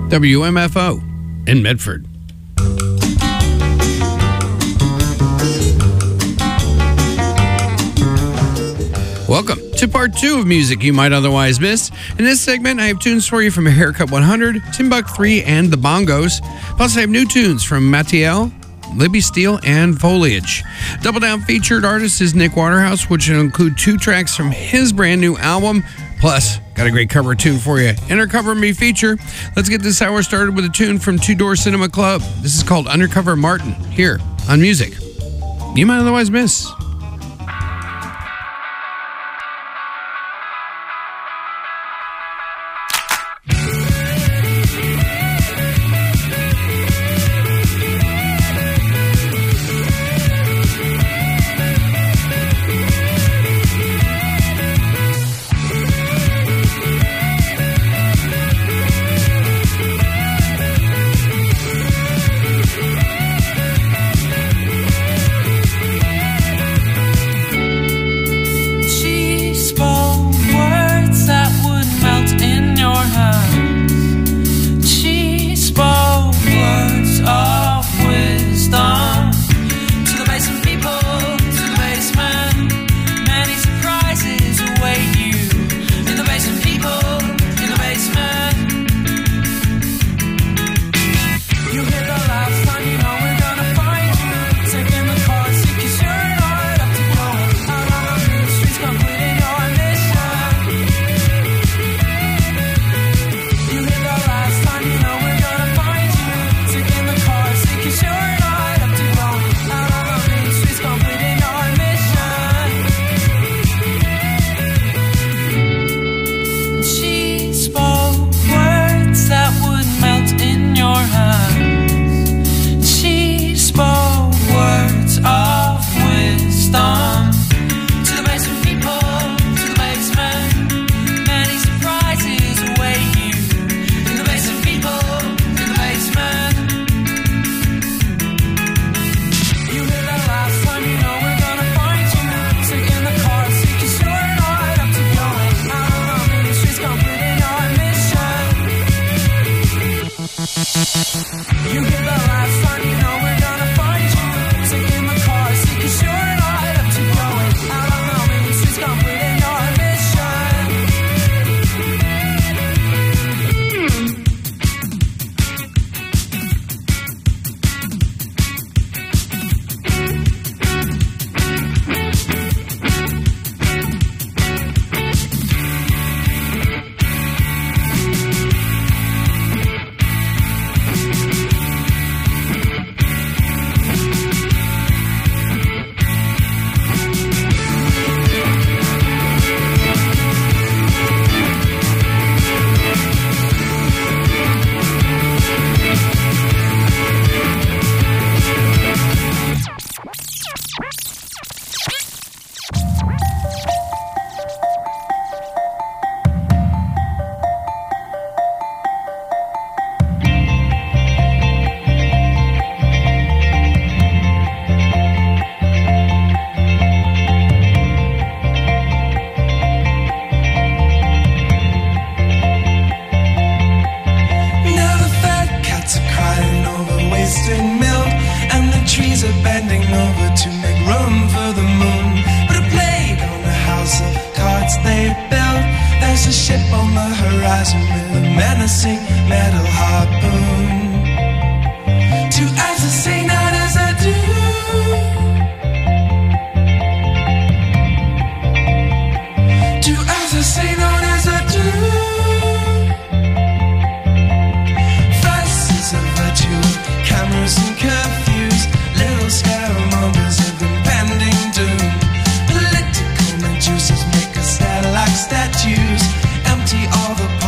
WMFO in Medford. Welcome to part 2 of music you might otherwise miss. In this segment, I have tunes for you from Haircut 100, Timbuk 3, and the Bongos. Plus, I have new tunes from Matiel, Libby Steele, and Foliage. Double Down featured artist is Nick Waterhouse, which will include 2 tracks from his brand new album. Plus, got a great cover tune for you in our Cover Me feature. Let's get this hour started with a tune from Two Door Cinema Club. This is called Undercover Martin, here on Music You Might Otherwise Miss.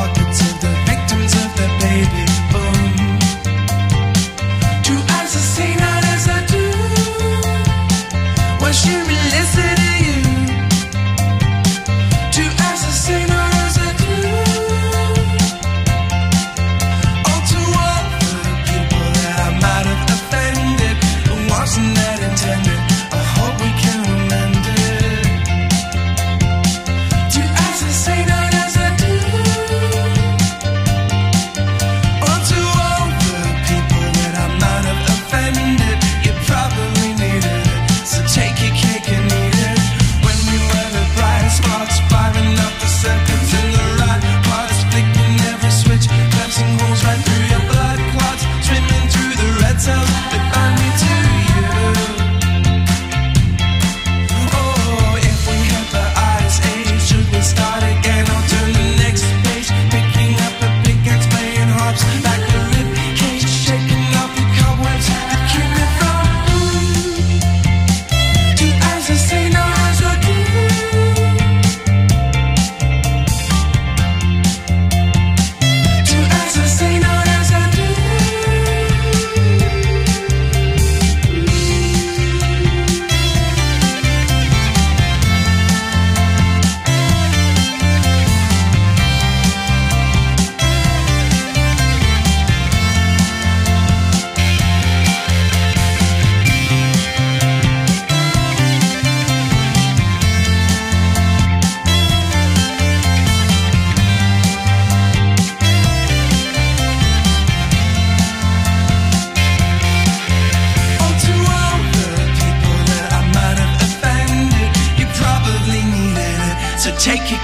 As I say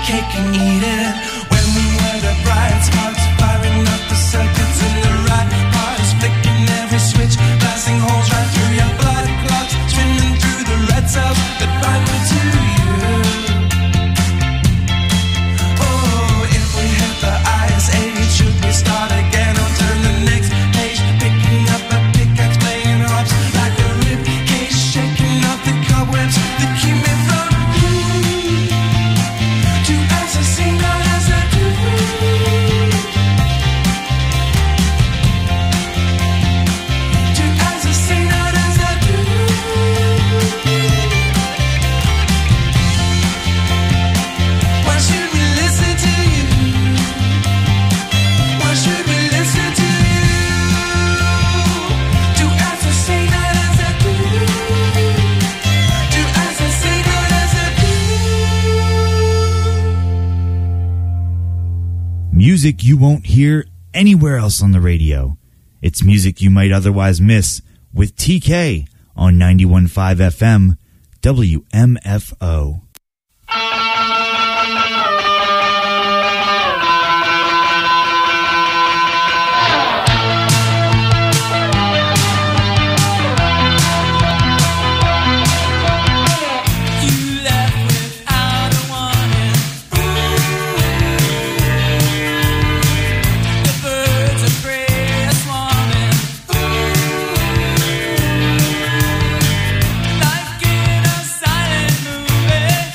cake and eat it. When we were the bright sparks, firing up the circuits in the right parts, flicking every switch, blasting holes right through your blood clots, swimming through the red cells that bind me to you. Oh, if we hit the ice age, should we start again or turn the next page? Picking up a pickaxe, playing hops like a rib cage, shaking off the cobwebs that keep me from you. To as I sing, not as I do. To as I sing, not as I do. Why should we listen to you? Why should we listen to you? To as I say, not as I do. To as I say, not as I do. Music you won't hear anywhere else on the radio. It's music you might otherwise miss with TK on 91.5 FM WMFO. You left without a warning. The birds of prey are swarming. Like in a silent movie.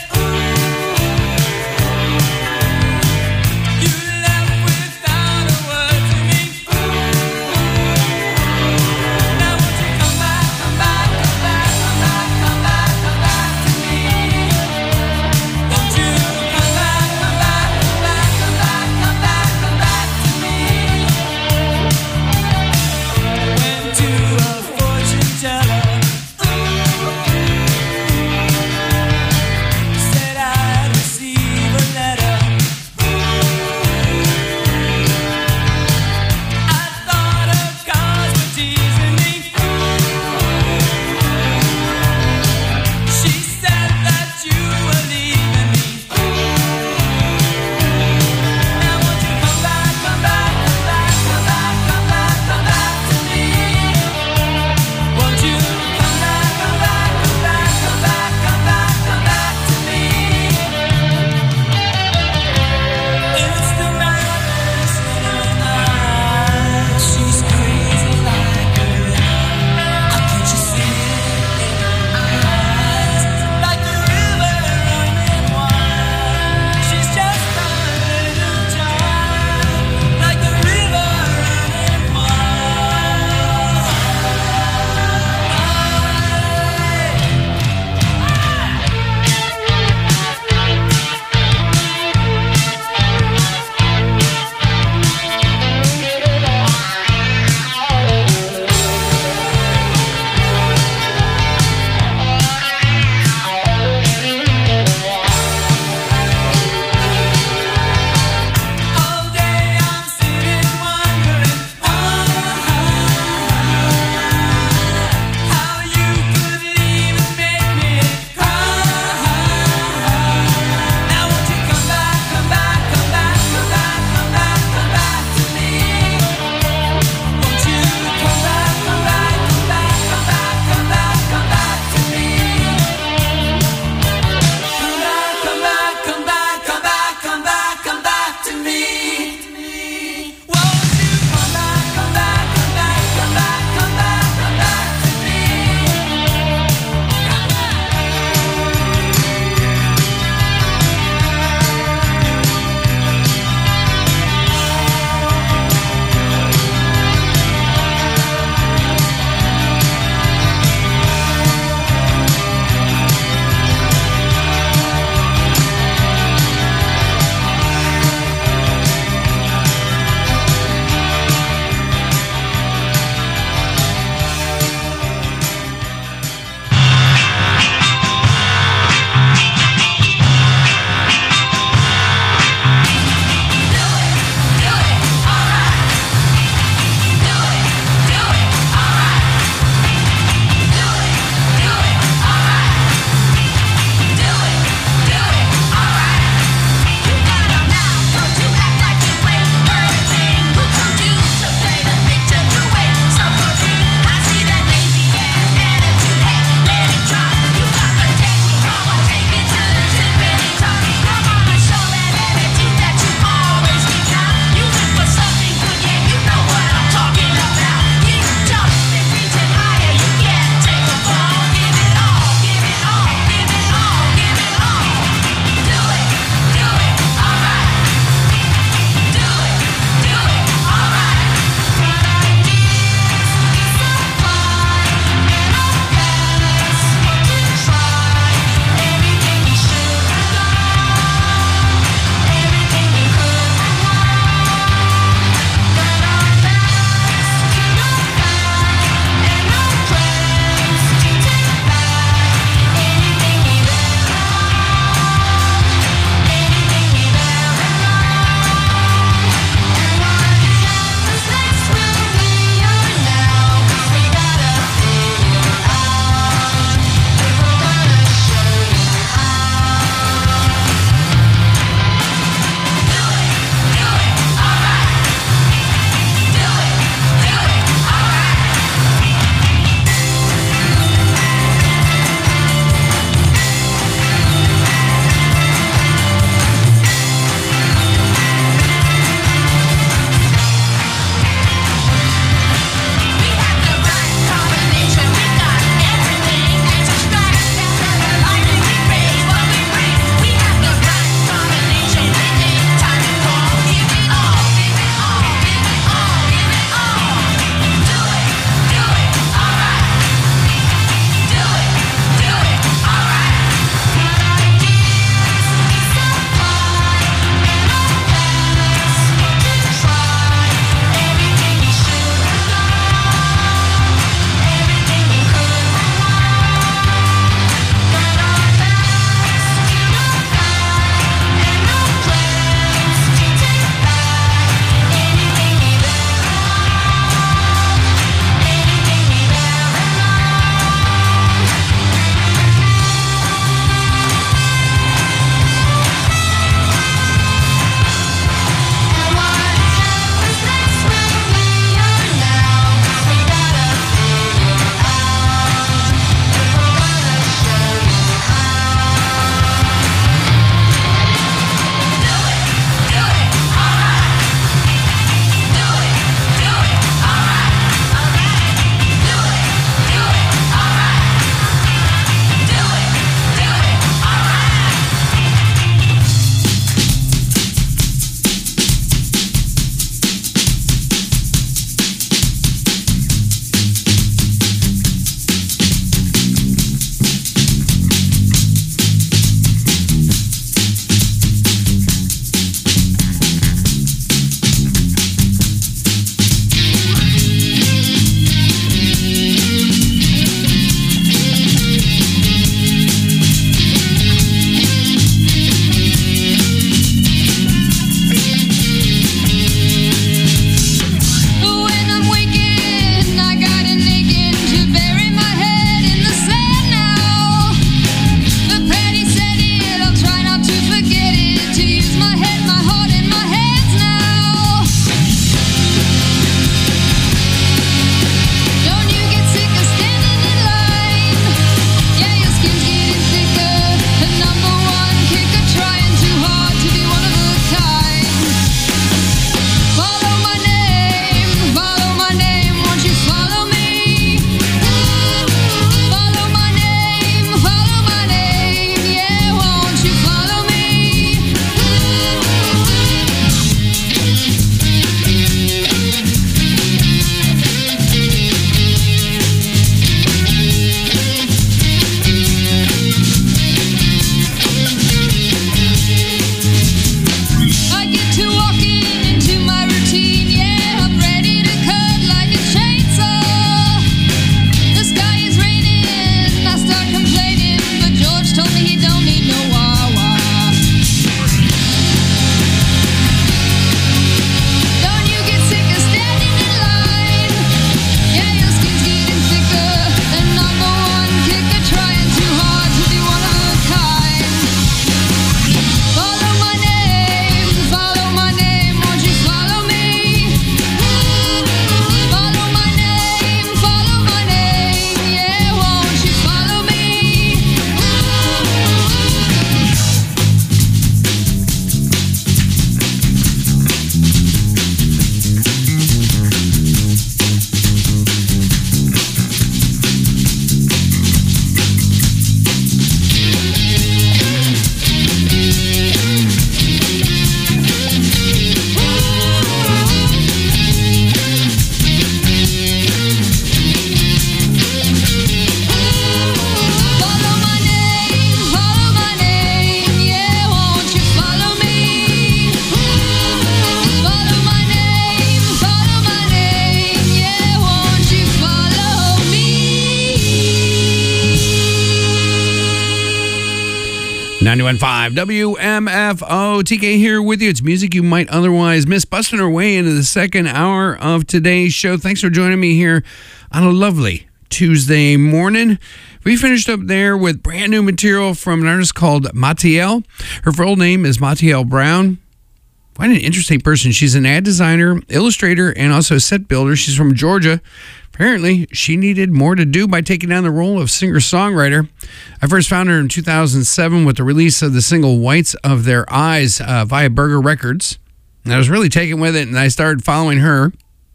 91.5 WMFO. TK here with you. It's music you might otherwise miss. Busting our way into the second hour of today's show. Thanks for joining me here on a lovely Tuesday morning. We finished up there with brand new material from an artist called Matiel. Her full name is Matiel Brown. Quite an interesting person. She's an ad designer, illustrator, and also set builder. She's from Georgia. Apparently, she needed more to do by taking on the role of singer-songwriter. I first found her in 2007 with the release of the single Whites of Their Eyes via Burger Records. And I was really taken with it, and I started following her.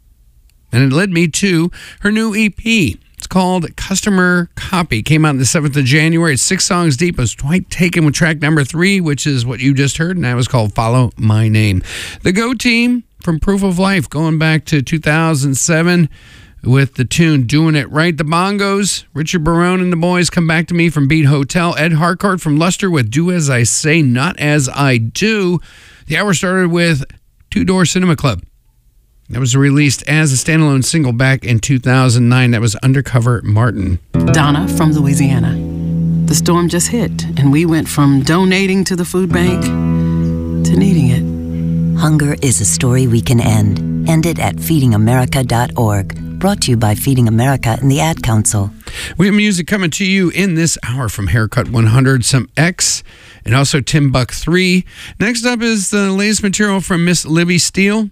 And it led me to her new EP. It's called Customer Copy. Came out on the 7th of January. It's 6 songs deep. I was quite taken with track number 3, which is what you just heard, and that was called Follow My Name. The Go Team from Proof of Life, going back to 2007 with the tune Doing It Right. The Bongos, Richard Barone and the boys come back to me from Beat Hotel. Ed Harcourt from Luster with Do As I Say, Not As I Do. The hour started with Two Door Cinema Club. That was released as a standalone single back in 2009. That was Undercover Martin. Donna from Louisiana. The storm just hit, and we went from donating to the food bank to needing it. Hunger is a story we can end. End it at feedingamerica.org. Brought to you by Feeding America and the Ad Council. We have music coming to you in this hour from Haircut 100, some X, and also Timbuk 3. Next up is the latest material from Miss Libby Steele.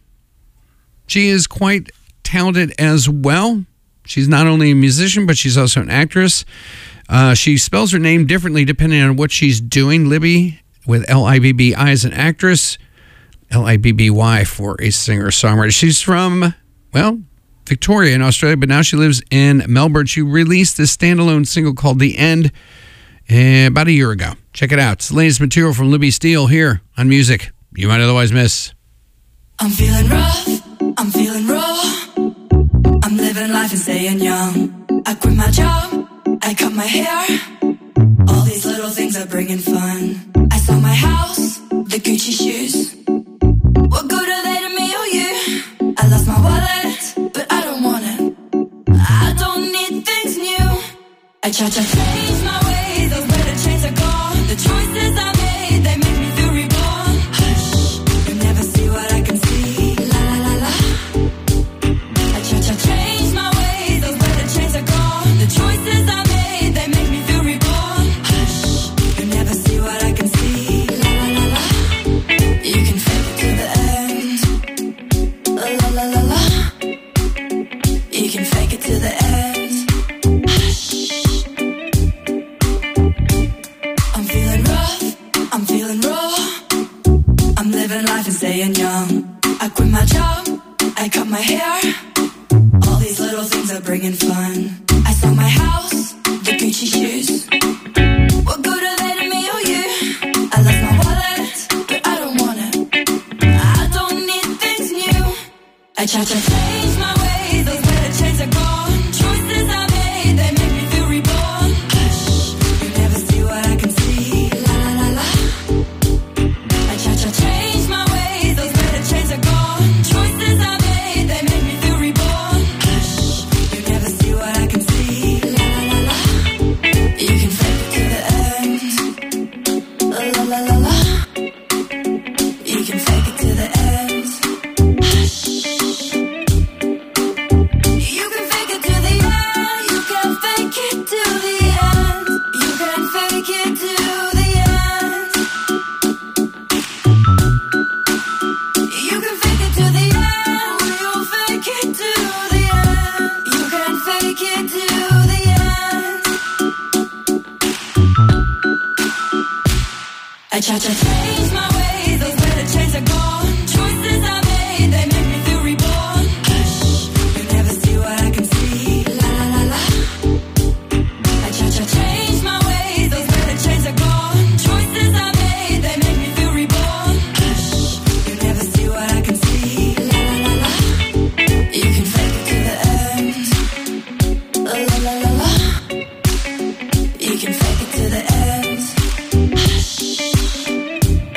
She is quite talented as well. She's not only a musician, but she's also an actress. She spells her name differently depending on what she's doing. Libby with L-I-B-B-I as an actress, L-I-B-B-Y for a singer-songwriter. She's from, well, Victoria in Australia, but now she lives in Melbourne. She released this standalone single called The End about a year ago. Check it out. It's the latest material from Libby Steele here on Music You Might Otherwise Miss. I'm feeling rough, I'm feeling raw. I'm living life and staying young. I quit my job, I cut my hair. All these little things are bringing fun. I saw my house, the Gucci shoes. What good are they to me or you? I lost my wallet, but I don't want it. I don't need things new. I try to change my ways, those better chains are gone. The choices I made, they make me feel reborn. Hush, you never see what I can see. La la la la. I try to change my ways, those better chains are gone. The choices I made, they make me feel reborn. Hush, you never see what I can see. La la la la. You can fake it to the end. La la la la la. You can fake it to the end. I'm feeling rough, I'm feeling raw. I'm living life and staying young. I quit my job, I cut my hair. All these little things are bringing fun. I saw my house, the Gucci shoes. What good are they to me or you? I left my wallet, but I don't want it. I don't need things new. I try to change my ways, those better chains are gone. Choices I made, they make me feel reborn. Hush, you never see what I can see. La la la la. I try to change my ways, those better chains are gone. Choices I made, they make me feel reborn. Hush, you never see what I can see. La la la la. You can fake it to the end. La la la la la. You can fake it to the end. Hush. You can fake it to the end. You can fake it to the end. You can fake it to the end. You can fake it to the end. You'll fake it to the end. You can fake it to the end. I try to change my ways, those better chains are gone. Choices I made, they make me feel reborn. Hush, you never see what I can see. La la la la. I try to change my ways, those better chains are gone. Choices I made, they make me feel reborn. Hush, you never see what I can see. La la la la. You can fake it to the end. La la la la la. You can fake it to the end.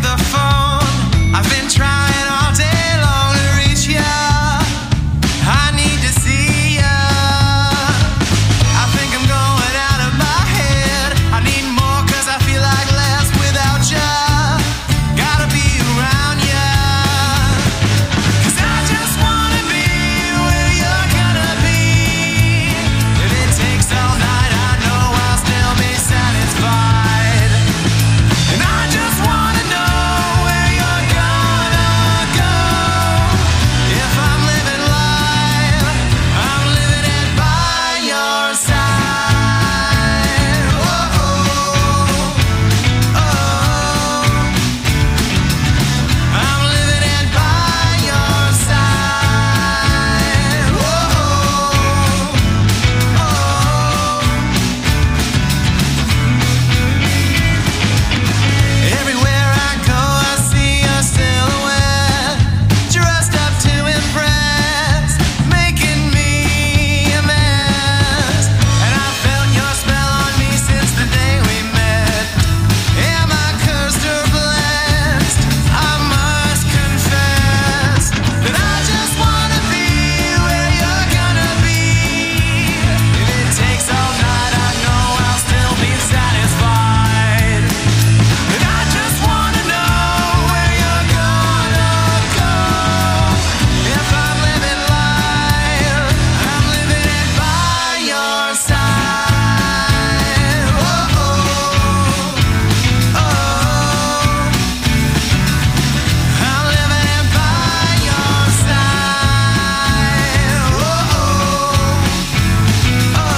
the phone. I've been trying all day long to reach ya. I need to see ya. I think I'm going out of my head. I need more 'cause I feel like less without ya. Gotta be around ya. 'Cause I just wanna be where you're gonna be. If it takes all night, I know I'll still be satisfied. And I just wanna know where you're gonna go. If I'm living life, I'm living it by your side. Oh, oh, oh. I'm living it by your side. Oh, oh, oh. Everywhere I go, I see your silhouette, dressed up to impress, making me a mess. And I felt your spell on me since the day we met. Am I cursed or blessed? I must confess that I just wanna be where you're gonna be. If it takes all night, I know I'll still be satisfied. And I just wanna know where you're gonna go. If I'm living life, I'm living it by your side. Oh, oh, oh. I'm living it by your side. Oh, oh, oh.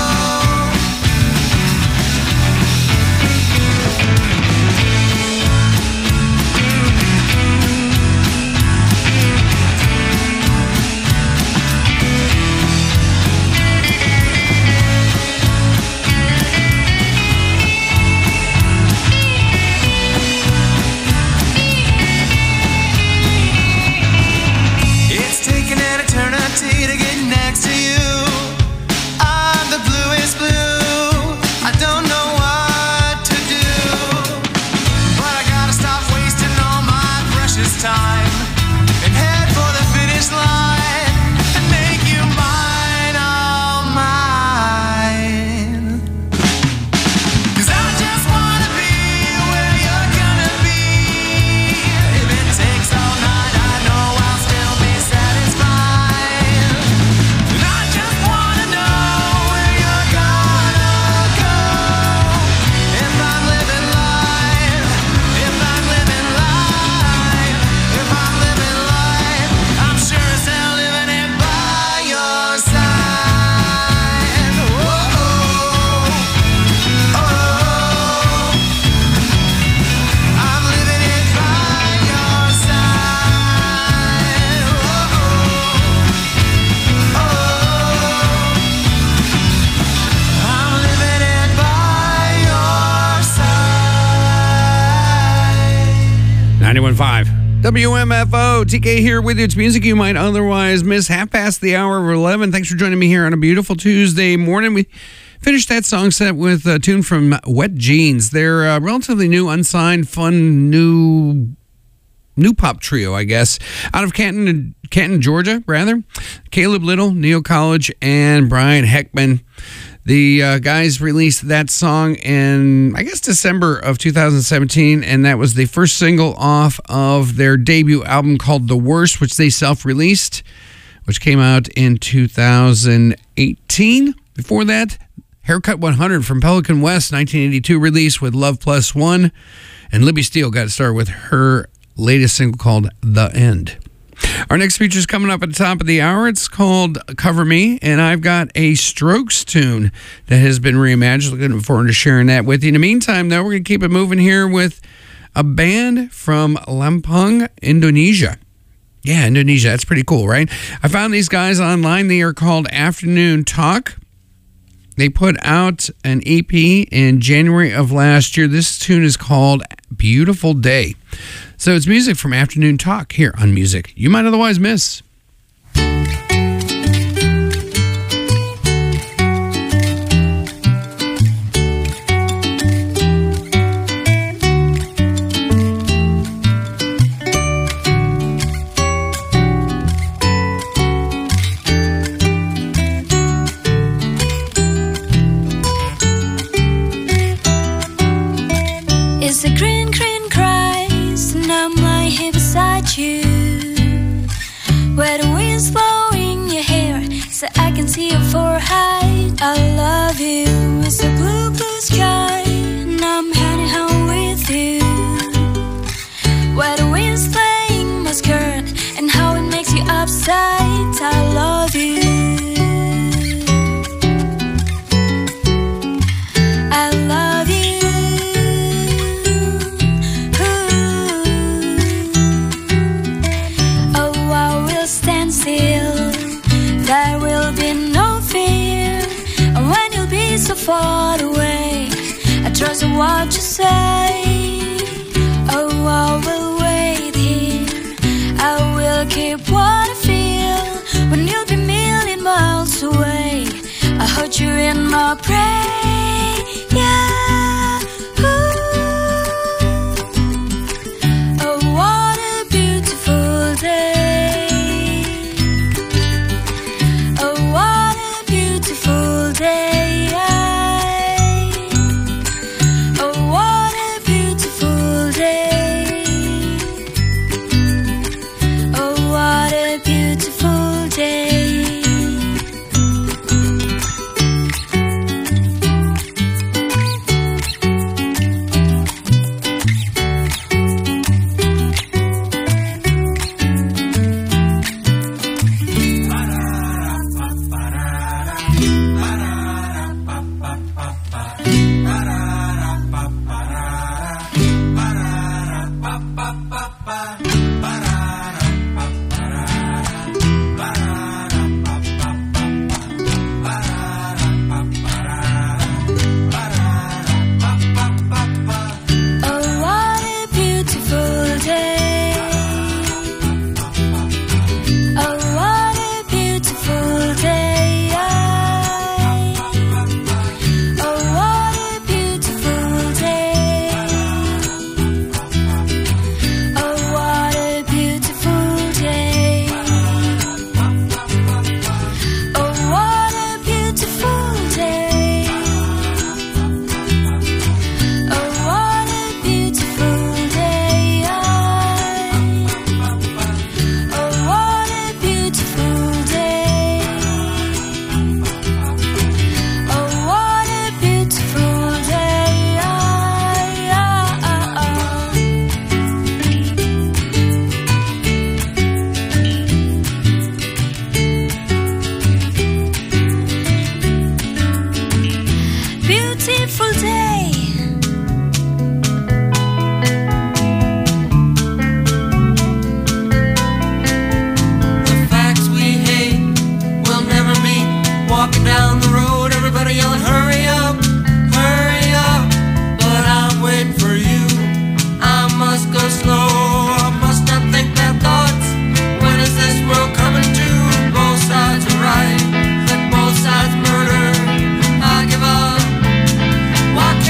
'It's taken an eternity to get next to you. I'm the bluest blue. I don't know what to do, but I gotta stop wasting all my precious time and head for the finish line and make you mine, all mine. 'Cause I just wanna be where you're gonna be. If it takes all night, I know I'll still be satisfied. And I just wanna know where you're gonna go. If I'm living life, if I'm living life, if I'm living life, I'm sure as hell living it by your side. Oh, oh, oh. I'm living it by your side. Oh, oh, oh. I'm living it by your side. 91.5 WMFO. TK here with you. It's music you might otherwise miss. Half past the hour of 11. Thanks for joining me here on a beautiful Tuesday morning. We finished that song set with a tune from Wet Jeans. They're a relatively new, unsigned, fun, new pop trio, I guess, out of Canton, Georgia, rather. Caleb Little, Neo College, and Brian Heckman. The guys released that song in, I guess, December of 2017, and that was the first single off of their debut album called The Worst, which they self-released, which came out in 2018. Before that, Haircut 100 from Pelican West, 1982 release with Love Plus One, and Libby Steele got started with her latest single called The End. Our next feature is coming up at the top of the hour. It's called Cover Me, and I've got a Strokes tune that has been reimagined. Looking forward to sharing that with you. In the meantime, though, we're going to keep it moving here with a band from Lampung, Indonesia. Yeah, Indonesia. That's pretty cool, right? I found these guys online. They are called Afternoon Talk. They put out an EP in January of last year. This tune is called Beautiful Day. So it's music from Afternoon Talk here on Music You Might Otherwise Miss. beside you, where the wind's blowing your hair, so I can see your forehead. I love you. It's a blue, blue sky, and I'm heading home with you, where the wind's playing my skirt, and how it makes you upset. I love you. I love you. Oh, I will stand still. There will be no fear. And when you'll be so far away, I trust in what you say. Oh, I will wait here. I will keep what I feel. When you'll be million miles away, I hold you in my prayer. Oh, what a beautiful day. Oh, what a beautiful day. Oh, what a beautiful day. Oh, what a beautiful day. Walk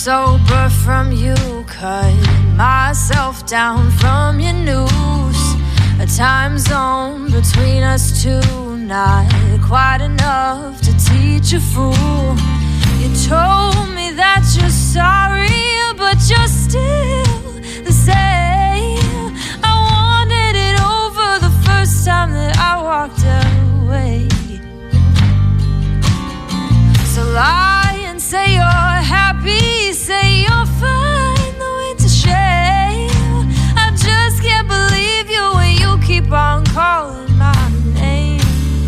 sober from you, cut myself down from your noose. A time zone between us two, not quite enough to teach a fool. You told me that you're sorry, but you're still the same. I wanted it over the first time that I walked away. So lie and say you're happy, say you're fine, though it's a shame. I just can't believe you when you keep on calling my name.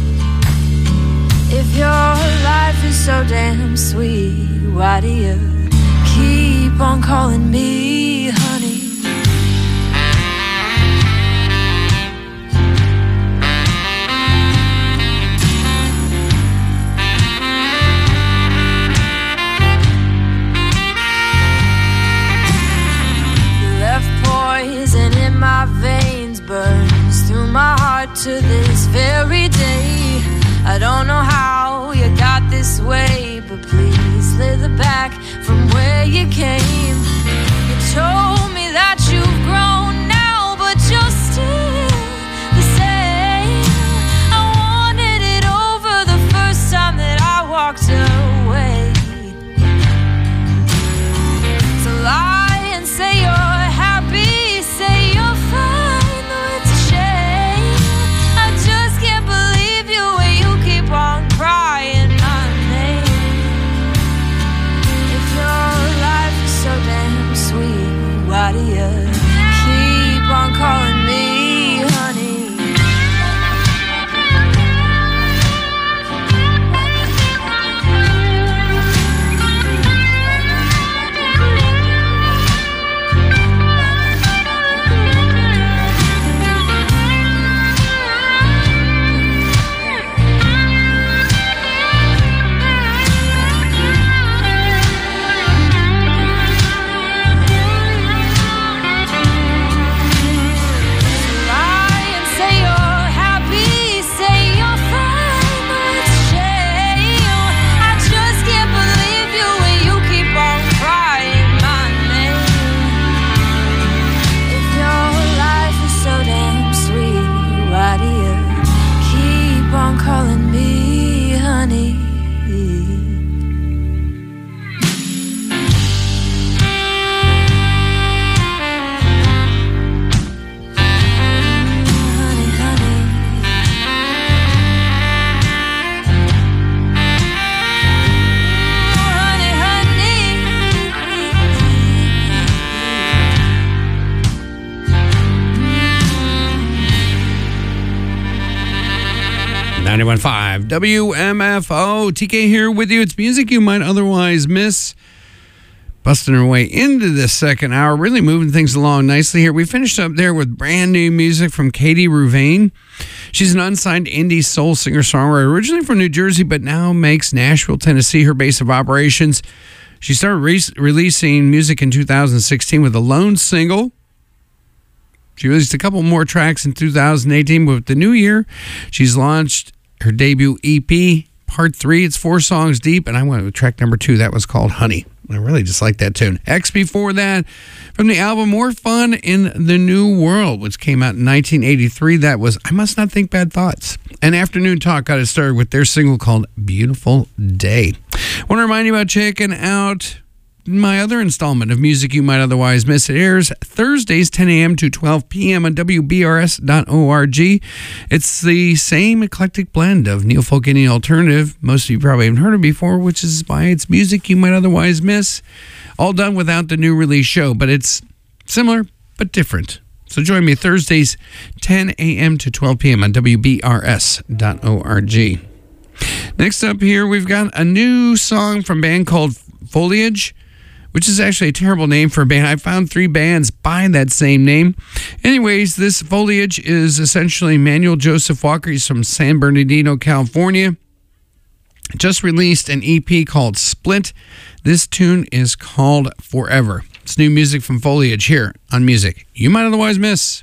If your life is so damn sweet, why do you keep on calling me honey? Poison in my veins burns through my heart to this very day. I don't know how you got this way, but please slither back from where you came. You told me that you've grown now, but you're still the same. I wanted it over the first time that I walked away. So lie and say you're happy, say you're fine, though it's a shame. I just can't believe you when you keep on crying my name. If your life is so damn sweet, why do you keep on calling me honey? Calling me honey. Honey, honey. Honey, honey. 91.5 WMFO. TK here with you. It's music you might otherwise miss. Busting our way into this second hour, really moving things along nicely here. We finished up there with brand new music from Katie Rouvain. She's an unsigned indie soul singer-songwriter, originally from New Jersey, but now makes Nashville, Tennessee her base of operations. She started releasing music in 2016 with a lone single. She released a couple more tracks in 2018, but with the new year, she's launched her debut EP, Part 3. It's 4 songs deep, and I went with track number 2. That was called Honey. I really just like that tune. X before that, from the album More Fun in the New World, which came out in 1983. That was I Must Not Think Bad Thoughts. And Afternoon Talk got it started with their single called Beautiful Day. I want to remind you about checking out my other installment of Music You Might Otherwise Miss. It airs Thursdays 10 a.m. to 12 p.m. on WBRS.org. It's the same eclectic blend of Neil Folk Indie alternative, most of you probably haven't heard of before, which is why it's Music You Might Otherwise Miss. All done without the new release show, but it's similar but different. So join me Thursdays 10 a.m. to 12 p.m. on WBRS.org. Next up here, we've got a new song from a band called Foliage, which is actually a terrible name for a band. I found 3 bands by that same name. Anyways, this Foliage is essentially Manuel Joseph Walker. He's from San Bernardino, California. Just released an EP called Split. This tune is called Forever. It's new music from Foliage here on Music You Might Otherwise Miss.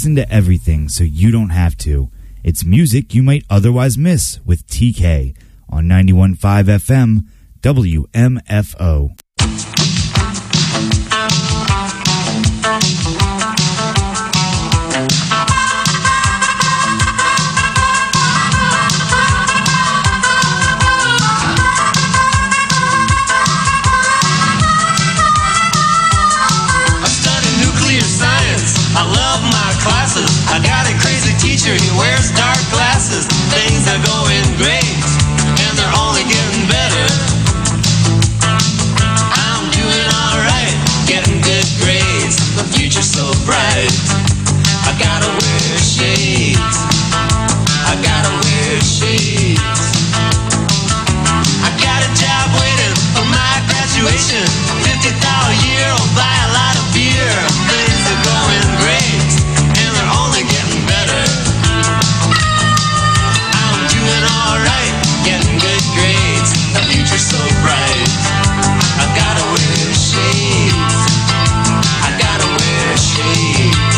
listen to everything so you don't have to. It's music you might otherwise miss with TK on 91.5 FM WMFO. I got a crazy teacher, he wears dark glasses. Things are going great, and they're only getting better. I'm doing alright, getting good grades. The future's so bright. I gotta wear shades. I gotta wear shades. I got a job waiting for my graduation. $50,000 a year, I'll buy a lot of beer. Things are going great, and they're only getting better. I'm doing alright, getting good grades. The future's so bright. I gotta wear shades. I gotta wear shades.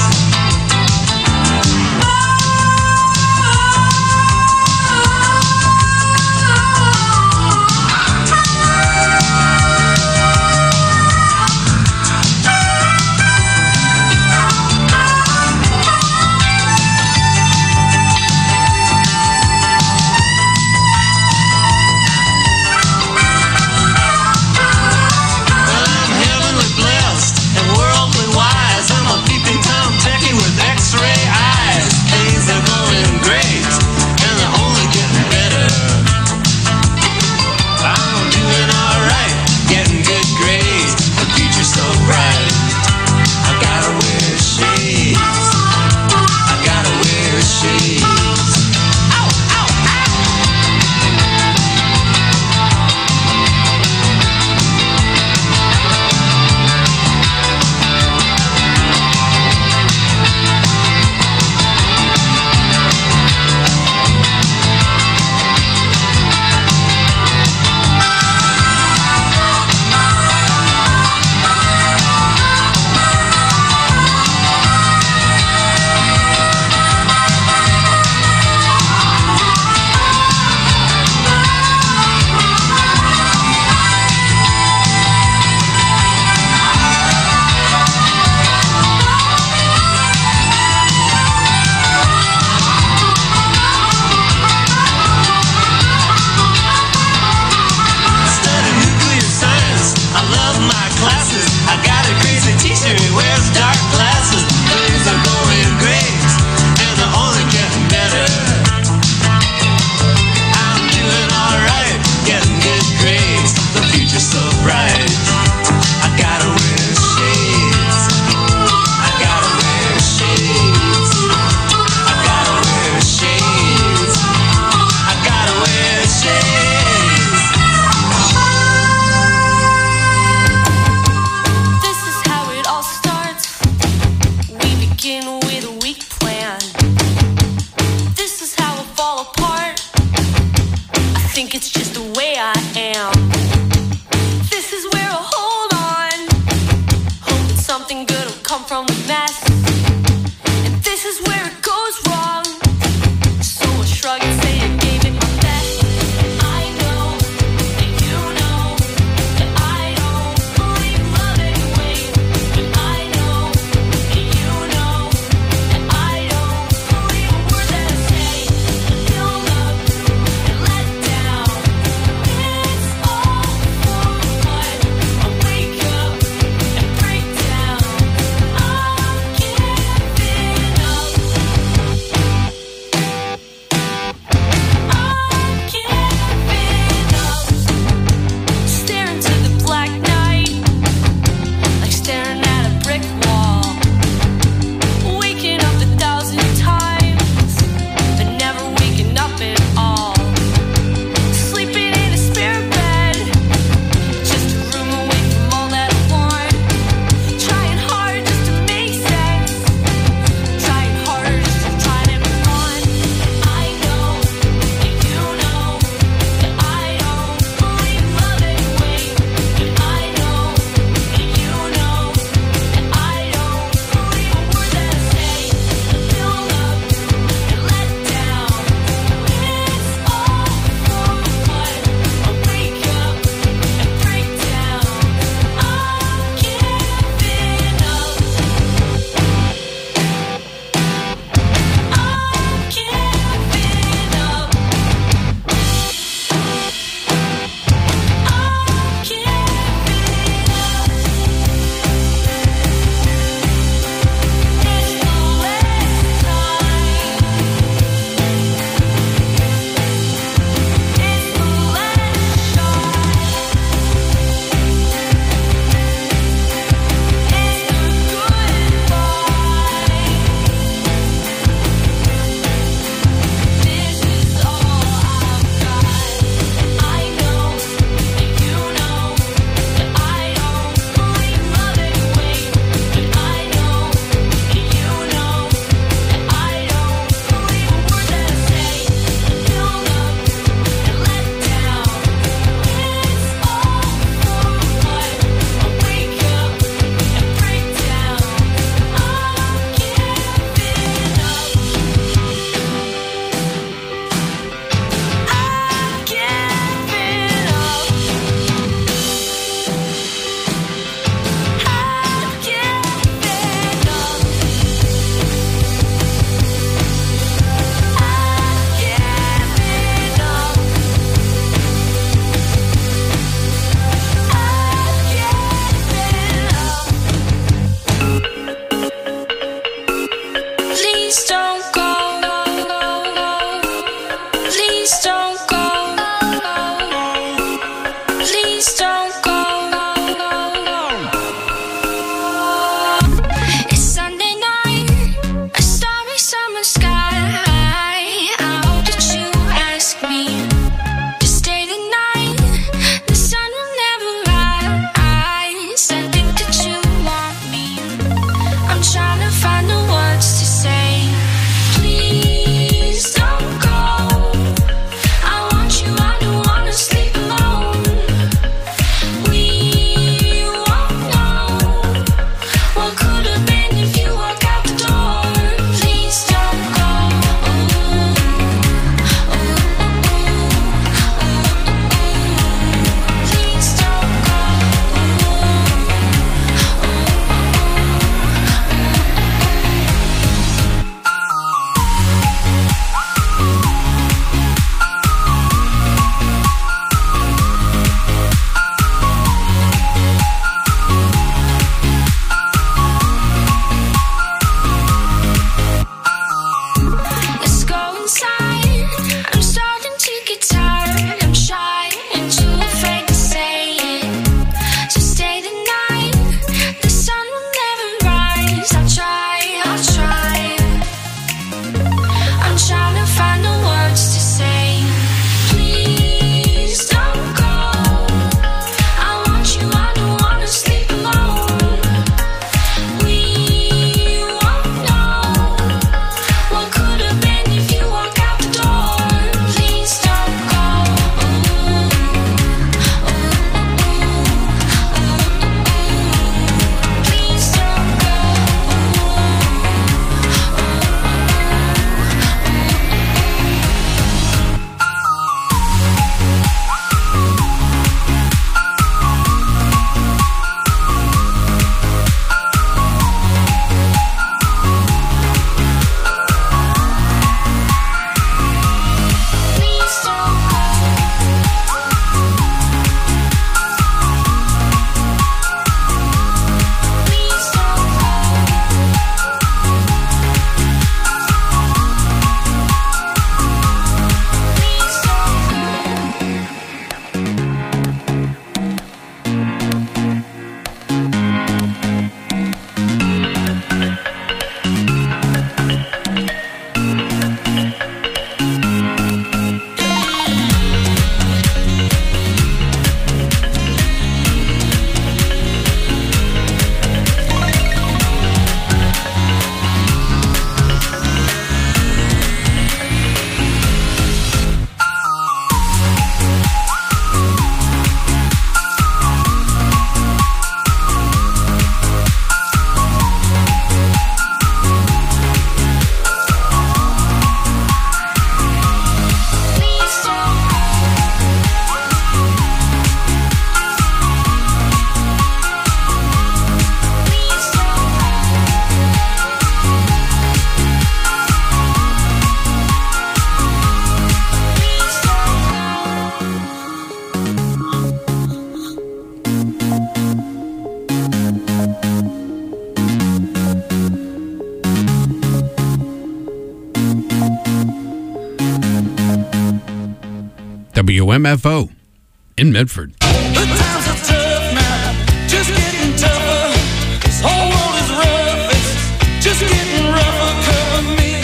WMFO in Medford. The times are tough now, just getting tougher. This whole world is rough, it's just getting rougher. Cover me,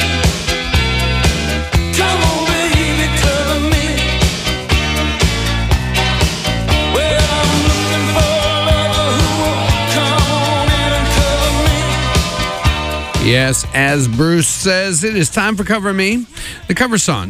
come on, baby, cover me. Well, I'm looking for a lover who will come on in and cover me. Yes, as Bruce says, it is time for Cover Me. The cover song